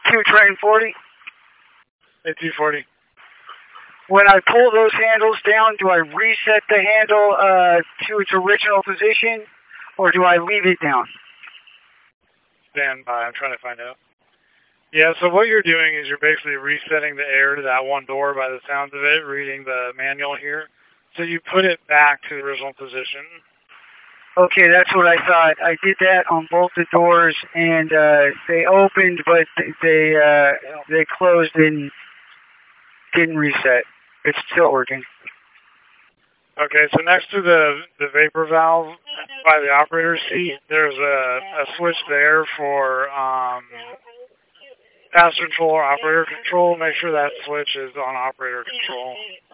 A2 train 40. A240. When I pull those handles down, do I reset the handle to its original position, or do I leave it down? Stand by. I'm trying to find out. Yeah, so what you're doing is you're basically resetting the air to that one door by the sounds of it, reading the manual here. So you put it back to the original position. Okay, that's what I thought. I did that on both the doors, and they opened, but they closed and didn't reset. It's still working. Okay, so next to the vapor valve by the operator's seat, there's a switch there for passenger control or operator control. Make sure that switch is on operator control.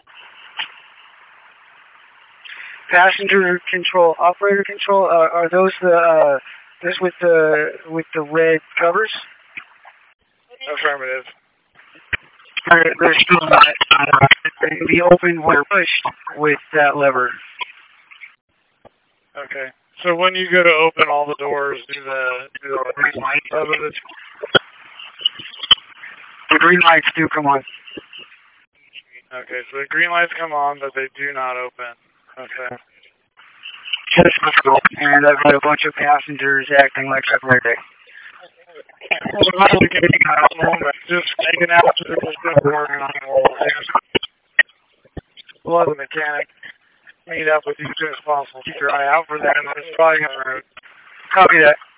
Passenger control, operator control. Are those the those with the red covers? Affirmative. They're still not. They can be opened when pushed with that lever. Okay. So when you go to open all the doors, do the green lights over The green lights do come on. Okay, so the green lights come on, but they do not open. Okay. And I've got a bunch of passengers acting like I've heard it. Just taking out the working on the wall. We'll have the mechanic meet up with you as soon as possible. Keep your eye out for that. It's probably going to Copy that.